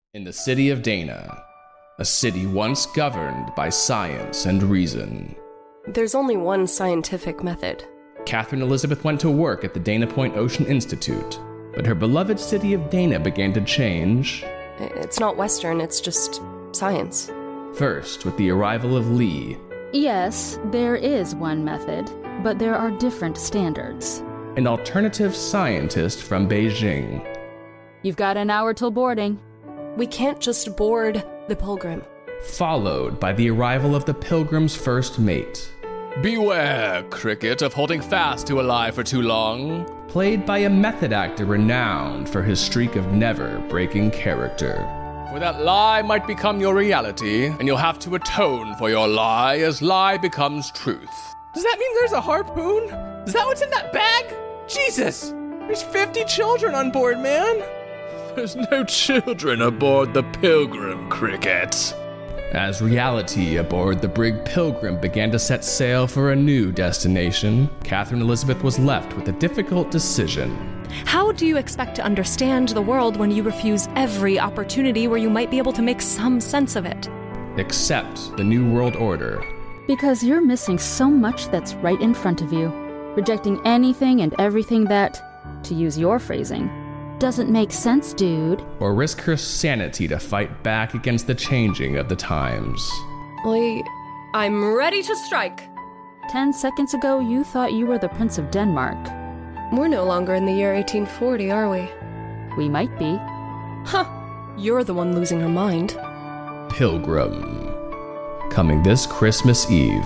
In the city of Dana, a city once governed by science and reason. There's only one scientific method. Catherine Elizabeth went to work at the Dana Point Ocean Institute, but her beloved city of Dana began to change. It's not Western, it's just science. First, with the arrival of Lee. Yes, there is one method, but there are different standards. An alternative scientist from Beijing. You've got an hour till boarding. We can't just board the Pilgrim. Followed by the arrival of the Pilgrim's first mate. Beware, Cricket, of holding fast to a lie for too long. Played by a method actor renowned for his streak of never breaking character. For that lie might become your reality, and you'll have to atone for your lie as lie becomes truth. Does that mean there's a harpoon? Is that what's in that bag? Jesus! There's 50 children on board, man! There's no children aboard the Pilgrim, Cricket. As reality aboard the brig Pilgrim began to set sail for a new destination, Catherine Elizabeth was left with a difficult decision. How do you expect to understand the world when you refuse every opportunity where you might be able to make some sense of it? Accept the New World Order. Because you're missing so much that's right in front of you. Rejecting anything and everything that, to use your phrasing, doesn't make sense, dude. Or risk her sanity to fight back against the changing of the times. Lee, I'm ready to strike. 10 seconds ago, you thought you were the Prince of Denmark. We're no longer in the year 1840, are we? We might be. Huh. You're the one losing her mind. Pilgrim. Coming this Christmas Eve.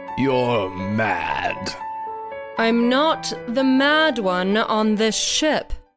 You're mad. I'm not the mad one on this ship.